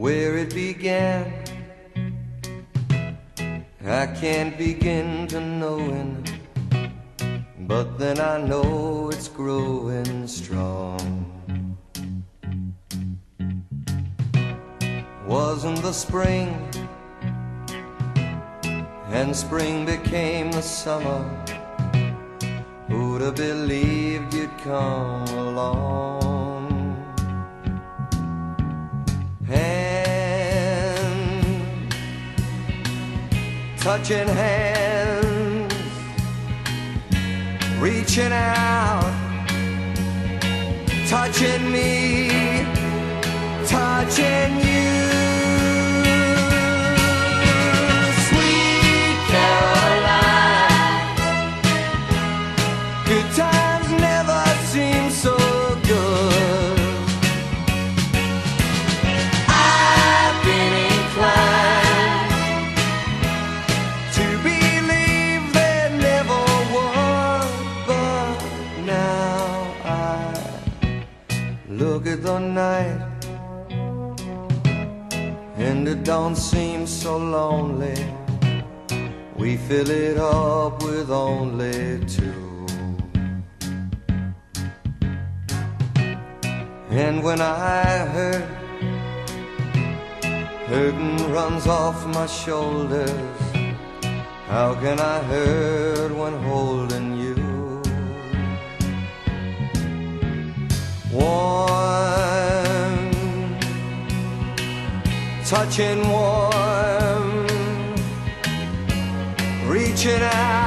where it began. I can't begin to knowing, but then I know it's growing strong. Wasn't the spring, and spring became the summer. Who'd have believed you'd come along? Hand touching hands, reaching out, touching me, touching you. Sweet Caroline, good times never seem so good. I've been inclined to believe there never was, but now I look at the night and it don't seem so lonely. We fill it up with only two. And when I hurt, hurting runs off my shoulders. How can I hurt when holding you? Warm, touching warm, reaching out.